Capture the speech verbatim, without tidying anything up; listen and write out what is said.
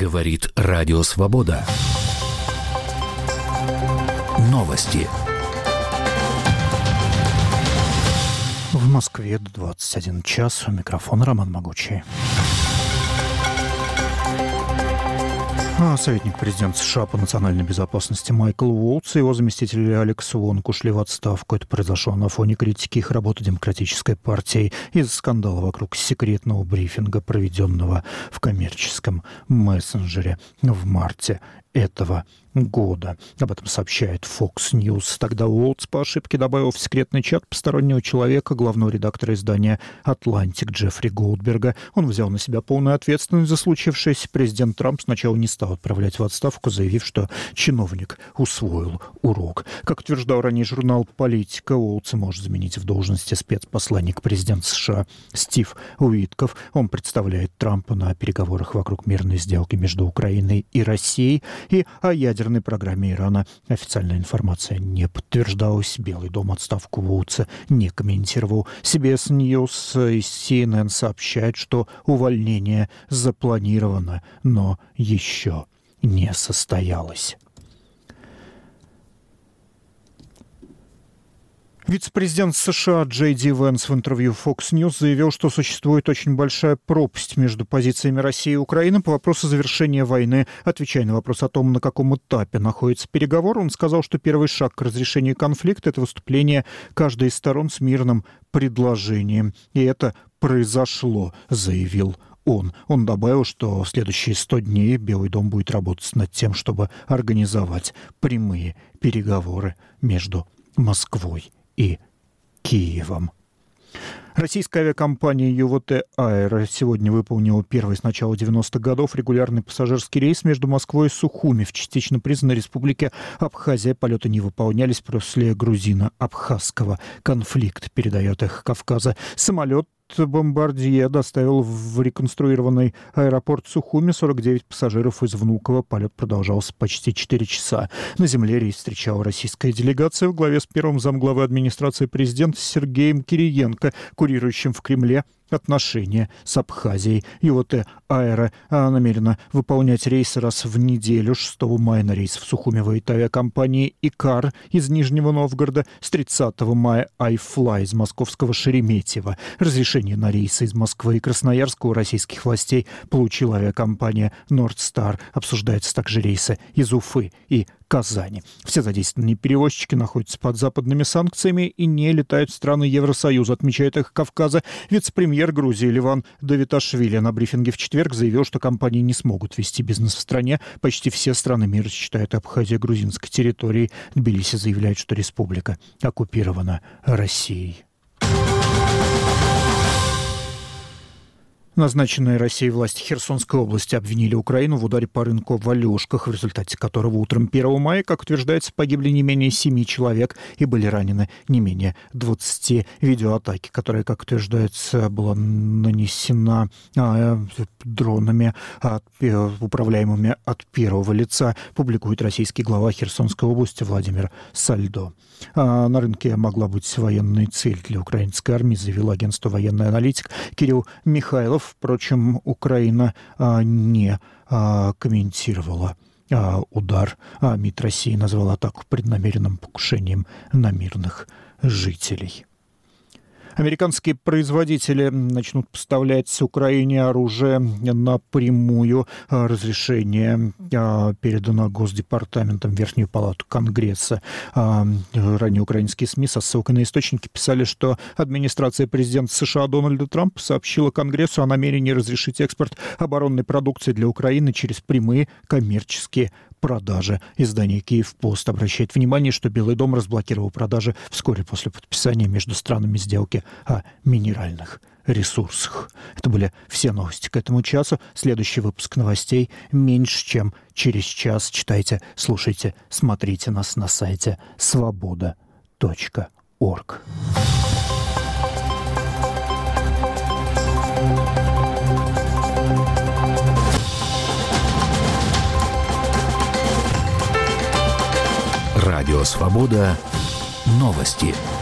Говорит Радио Свобода. Новости. В Москве двадцать один час. У микрофона Роман Могучий. Советник президента США по национальной безопасности Майкл Уолтс и его заместитель Алекс Вонг ушли в отставку. Это произошло на фоне критики их работы Демократической партией из-за скандала вокруг секретного брифинга, проведенного в коммерческом мессенджере в марте этого года. Об этом сообщает Fox News. Тогда Уолтс по ошибке добавил в секретный чат постороннего человека, главного редактора издания «Атлантик» Джеффри Голдберга. Он взял на себя полную ответственность за случившееся. Президент Трамп сначала не стал отправлять в отставку, заявив, что чиновник усвоил урок. Как утверждал ранее журнал «Политика», Уолтса может заменить в должности спецпосланник президента США Стив Уитков. Он представляет Трампа на переговорах вокруг мирной сделки между Украиной и Россией и о ядерной программе Ирана. Официальная информация не подтверждалась. Белый дом отставку Уолтса не комментировал. си би эс News и си эн эн сообщают, что увольнение запланировано, но еще не состоялось. Вице-президент США Джей Ди Венс в интервью Fox News заявил, что существует очень большая пропасть между позициями России и Украины по вопросу завершения войны. Отвечая на вопрос о том, на каком этапе находится переговор, он сказал, что первый шаг к разрешению конфликта – это выступление каждой из сторон с мирным предложением. И это произошло, заявил он. Он добавил, что в следующие сто дней Белый дом будет работать над тем, чтобы организовать прямые переговоры между Москвой и Киевом. Российская авиакомпания ю ви ти Air сегодня выполнила первый с начала девяностых годов регулярный пассажирский рейс между Москвой и Сухуми в частично признанной республике Абхазия. Полеты не выполнялись после грузино-абхазского конфликта, передает «Эхо Кавказа». Самолет «Бомбардье» доставил в реконструированный аэропорт Сухуми сорок девять пассажиров из Внуково. Полет продолжался почти четыре часа. На земле рейс встречала российская делегация в главе с первым замглавы администрации президента Сергеем Кириенко, курирующим в Кремле отношения с Абхазией. ю ви ти Air намерена выполнять рейсы раз в неделю. шестого мая на рейс в Сухуми выйдет авиакомпания «Икар» из Нижнего Новгорода. С тридцатого мая «Айфлай» из московского Шереметьево. Разрешение на рейсы из Москвы и Красноярска у российских властей получила авиакомпания «Нордстар». Обсуждаются также рейсы из Уфы и Казани. Все задействованные перевозчики находятся под западными санкциями и не летают в страны Евросоюза, отмечает «Эхо Кавказа». Вице-премьер Грузии Леван Давиташвили на брифинге в четверг заявил, что компании не смогут вести бизнес в стране. Почти все страны мира считают Абхазию грузинской территорией. Тбилиси заявляет, что республика оккупирована Россией. Назначенные Россией власти Херсонской области обвинили Украину в ударе по рынку в Алешках, в результате которого утром первого мая, как утверждается, погибли не менее семи человек и были ранены не менее двадцати. Видеоатаки, которая, как утверждается, была нанесена а, дронами, от, управляемыми от первого лица, публикует российский глава Херсонской области Владимир Сальдо. А, на рынке могла быть военная цель для украинской армии, заявил агентство «Военный аналитик» Кирилл Михайлов. Впрочем, Украина а, не а, комментировала а, удар. А МИД России назвал атаку преднамеренным покушением на мирных жителей. Американские производители начнут поставлять Украине оружие напрямую. Разрешение передано Госдепартаментом в Верхнюю палату Конгресса. Ранее украинские СМИ со ссылкой на источники писали, что администрация президента США Дональда Трампа сообщила Конгрессу о намерении разрешить экспорт оборонной продукции для Украины через прямые коммерческие продажи. Издание «Киевпост» обращает внимание, что Белый дом разблокировал продажи вскоре после подписания между странами сделки о минеральных ресурсах. Это были все новости к этому часу. Следующий выпуск новостей меньше, чем через час. Читайте, слушайте, смотрите нас на сайте свобода точка орг. Радио «Свобода». Новости.